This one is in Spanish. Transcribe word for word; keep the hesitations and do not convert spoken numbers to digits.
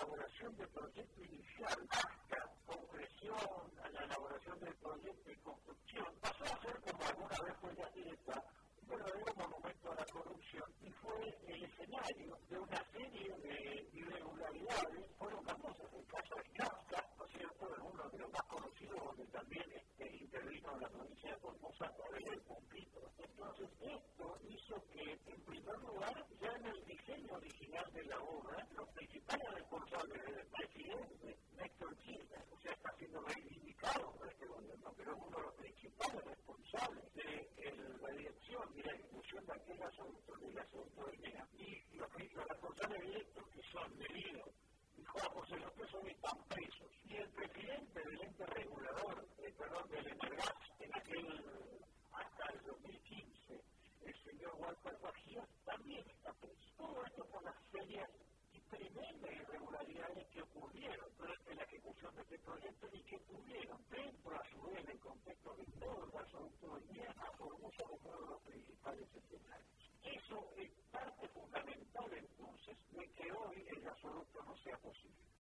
elaboración del proyecto inicial hasta concreción, a la elaboración del proyecto y construcción, pasó a ser, como alguna vez fue ya directa, un verdadero monumento a la corrupción y fue el escenario de una serie de irregularidades. Fueron famosas el caso de Kafka, ¿no es cierto?, de uno de los más conocidos, donde también este, intervino en la provincia de Formosa a través del conflicto. Entonces, esto hizo que, en primer lugar, ya en el diseño original de la obra, los principales responsables del presidente, Néstor Kirchner, o sea, está siendo reivindicado por este gobierno, pero uno de los principales responsables de el, la dirección y la ejecución de aquel asunto, del asunto de Mena, y los, los responsables directos, que son Melino y Juan José López, son están presos. Y el presidente del ente regulador, eh, perdón, del Enargas, en aquel, hasta el dos mil quince, el señor Walter Bajías, también está preso. Todo esto por las serias y tremendas irregularidades que ocurrieron durante la ejecución de este proyecto y que tuvieron dentro, a su vez, en el contexto de todo el gasoducto de Mena, a Formosa como uno de los principales escenarios. Eso es parte fundamental, entonces, de que hoy el gasoducto no sea posible.